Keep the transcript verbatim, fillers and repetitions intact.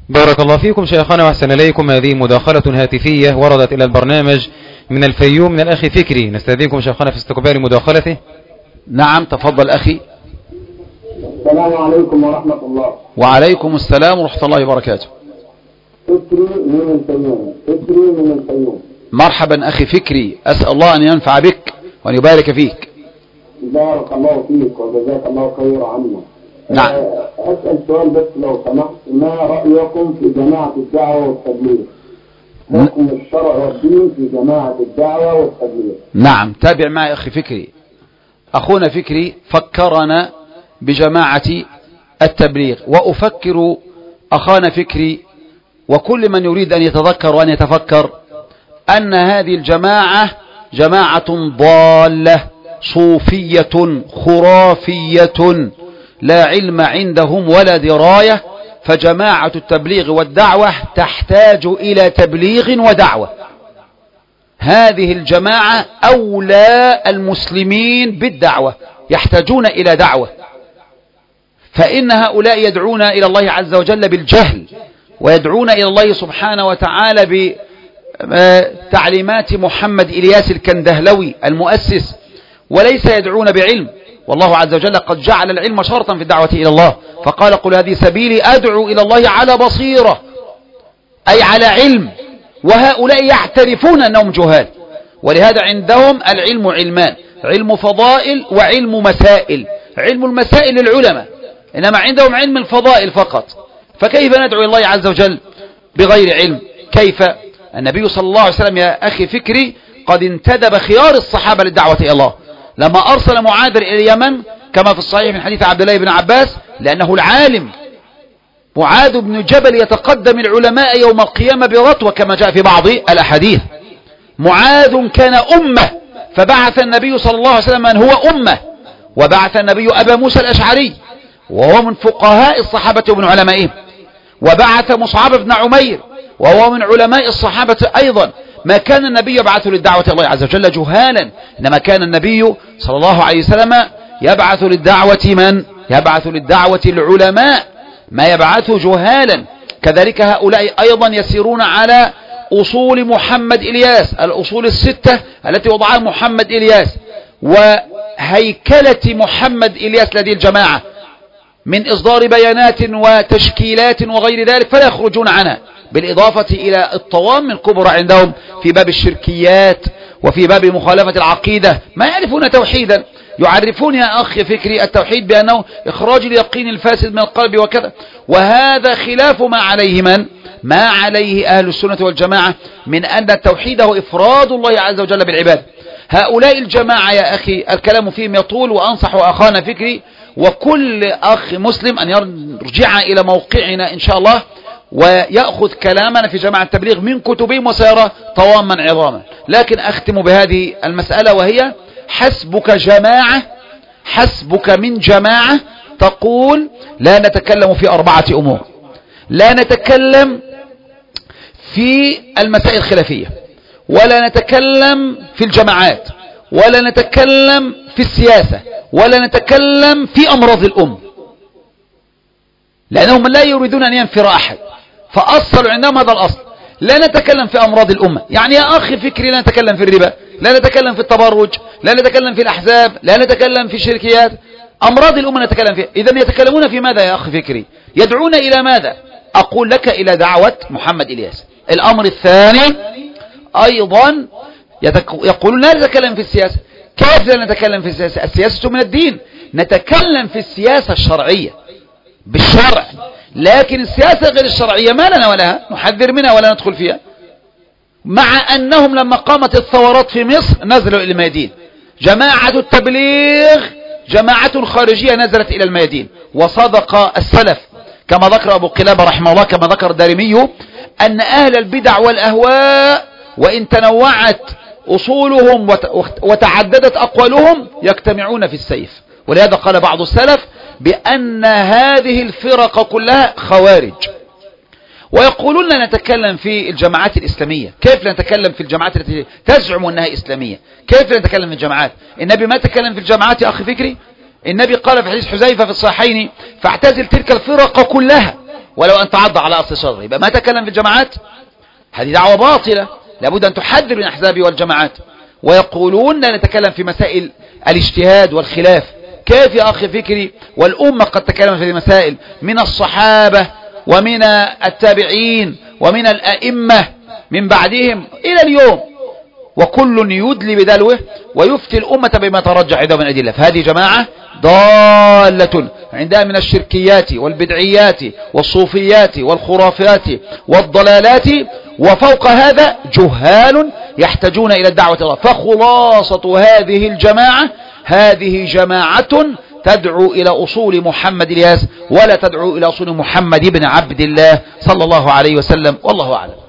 بارك الله فيكم شيخنا وأحسن إليكم. هذه مداخلة هاتفية وردت إلى البرنامج من الفيوم من الأخ فكري، نستأذنكم شيخنا في استقبال مداخلته. نعم تفضل أخي. السلام عليكم ورحمة الله. وعليكم السلام ورحمة الله وبركاته. فكري من الفيوم. فكري من الفيوم. مرحبا أخي فكري، أسأل الله أن ينفع بك وأن يبارك فيك. بارك الله فيك وجزاك الله خير عنا. نعم. أسأل سؤال بس لو سمحت، ما رأيكم في جماعة الدعوة والتبليغ؟ حكم الشرع والدين في جماعة الدعوة والتبليغ. نعم تابع معي أخي فكري. أخونا فكري فكرنا بجماعة التبليغ، وأفكر أخانا فكري وكل من يريد أن يتذكر وأن يتفكر أن هذه الجماعة جماعة ضالة صوفية خرافية لا علم عندهم ولا دراية. فجماعة التبليغ والدعوة تحتاج إلى تبليغ ودعوة. هذه الجماعة أولى المسلمين بالدعوة، يحتاجون إلى دعوة، فإن هؤلاء يدعون إلى الله عز وجل بالجهل، ويدعون إلى الله سبحانه وتعالى بتعليمات محمد إلياس الكندهلوي المؤسس، وليس يدعون بعلم. والله عز وجل قد جعل العلم شرطا في الدعوة إلى الله، فقال قل هذه سبيلي أدعو إلى الله على بصيرة، أي على علم، وهؤلاء يعترفون أنهم جهال. ولهذا عندهم العلم علمان، علم فضائل وعلم مسائل. علم المسائل للعلماء، إنما عندهم علم الفضائل فقط. فكيف ندعو إلى الله عز وجل بغير علم؟ كيف؟ النبي صلى الله عليه وسلم يا أخي فكري قد انتدب خيار الصحابة للدعوة إلى الله لما أرسل معاذ إلى اليمن كما في الصحيح من حديث عبد الله بن عباس، لأنه العالم. معاذ بن جبل يتقدم العلماء يوم القيامة برتوة كما جاء في بعض الأحاديث. معاذ كان أمة، فبعث النبي صلى الله عليه وسلم من هو أمة، وبعث النبي أبا موسى الأشعري وهو من فقهاء الصحابة ومن علمائهم، وبعث مصعب بن عمير وهو من علماء الصحابة أيضا. ما كان النبي يبعث للدعوة الله عز وجل جهالا، إنما كان النبي صلى الله عليه وسلم يبعث للدعوة من؟ يبعث للدعوة العلماء، ما يبعث جهالا. كذلك هؤلاء أيضا يسيرون على أصول محمد إلياس، الأصول الستة التي وضعها محمد إلياس، وهيكلة محمد إلياس لدي الجماعة من إصدار بيانات وتشكيلات وغير ذلك، فلا يخرجون عنها، بالإضافة إلى الطوام الكبرى عندهم في باب الشركيات وفي باب مخالفة العقيدة. ما يعرفون توحيدا، يعرفون يا أخي فكري التوحيد بأنه إخراج اليقين الفاسد من القلب وكذا، وهذا خلاف ما عليه من؟ ما عليه أهل السنة والجماعة من أن التوحيد هو إفراد الله عز وجل بالعباد. هؤلاء الجماعة يا أخي الكلام فيهم يطول، وأنصح أخانا فكري وكل أخ مسلم أن يرجع إلى موقعنا إن شاء الله ويأخذ كلامنا في جماعة التبليغ من كتبهم وسيرى طواما عظاما. لكن أختم بهذه المسألة، وهي حسبك جماعة، حسبك من جماعة تقول لا نتكلم في أربعة أمور، لا نتكلم في المسائل الخلافية، ولا نتكلم في الجماعات، ولا نتكلم في السياسة، ولا نتكلم في أمراض الأم، لأنهم لا يريدون أن ينفر أحد، فأصلوا عندهم هذا الأصل. لا نتكلم في أمراض الأمة، يعني يا أخي فكري لا نتكلم في الربا، لا نتكلم في التبرج، لا نتكلم في الأحزاب، لا نتكلم في الشركيات. أمراض الأمة نتكلم فيها. إذن يتكلمون في ماذا يا أخي فكري؟ يدعون إلى ماذا؟ أقول لك إلى دعوة محمد إلياس. الأمر الثاني أيضا يقولون لا نتكلم في السياسة. كيف لا نتكلم في السياسة؟ السياسة من الدين، نتكلم في السياسة الشرعية بالشرع، لكن السياسة غير الشرعية ما لنا ولها، نحذر منها ولا ندخل فيها. مع أنهم لما قامت الثورات في مصر نزلوا إلى الميادين. جماعة التبليغ جماعة خارجية نزلت إلى الميادين، وصدق السلف كما ذكر أبو قلابة رحمه الله، كما ذكر الدارمي، أن أهل البدع والأهواء وإن تنوعت أصولهم وتعددت أقوالهم يجتمعون في السيف. ولهذا قال بعض السلف بأن هذه الفرق كلها خوارج. ويقولون لا نتكلم في الجماعات الإسلامية. كيف لا نتكلم في الجماعات التي تزعم أنها إسلامية؟ كيف لا نتكلم في الجماعات؟ النبي ما تكلم في الجماعات يا أخي فكري. النبي قال في حديث حذيفة في الصحيحين فاعتزل تلك الفرق كلها ولو أن تعض على أصل شجرة. يبقى ما تكلم في الجماعات هذه دعوة باطلة، لابد أن تحذر من الأحزاب والجماعات. ويقولون لا نتكلم في مسائل الاجتهاد والخلاف. كيف يا أخي فكري والأمة قد تكلم في مسائل من الصحابة ومن التابعين ومن الأئمة من بعدهم إلى اليوم، وكل يدلي بدلوه ويفتي الأمة بما ترجح عنده من أدلة. فهذه جماعة ضالة عندها من الشركيات والبدعيات والصوفيات والخرافات والضلالات، وفوق هذا جهال يحتاجون إلى الدعوة الله. فخلاصة هذه الجماعة هذه جماعة تدعو إلى أصول محمد الياس، ولا تدعو إلى أصول محمد بن عبد الله صلى الله عليه وسلم، والله أعلم.